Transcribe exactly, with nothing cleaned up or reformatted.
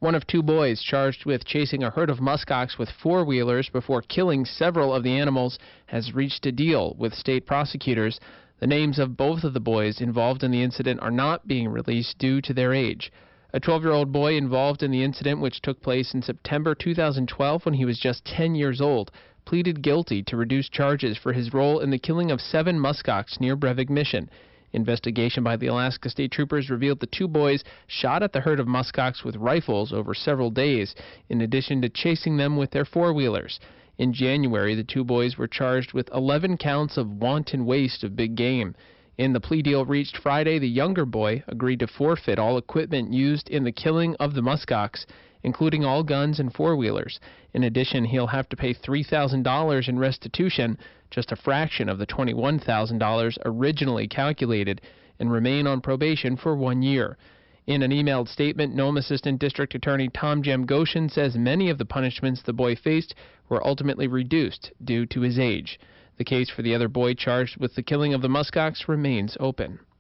One of two boys charged with chasing a herd of muskox with four-wheelers before killing several of the animals has reached a deal with state prosecutors. The names of both of the boys involved in the incident are not being released due to their age. A twelve-year-old boy involved in the incident, which took place in September two thousand twelve when he was just ten years old, pleaded guilty to reduced charges for his role in the killing of seven muskox near Brevig Mission. Investigation by the Alaska State Troopers revealed the two boys shot at the herd of muskox with rifles over several days, in addition to chasing them with their four-wheelers. In January, the two boys were charged with eleven counts of wanton waste of big game. In the plea deal reached Friday, the younger boy agreed to forfeit all equipment used in the killing of the muskox, including all guns and four-wheelers. In addition, he'll have to pay three thousand dollars in restitution, just a fraction of the twenty-one thousand dollars originally calculated, and remain on probation for one year. In an emailed statement, Nome Assistant District Attorney Tom Jamgoshen says many of the punishments the boy faced were ultimately reduced due to his age. The case for the other boy charged with the killing of the muskox remains open.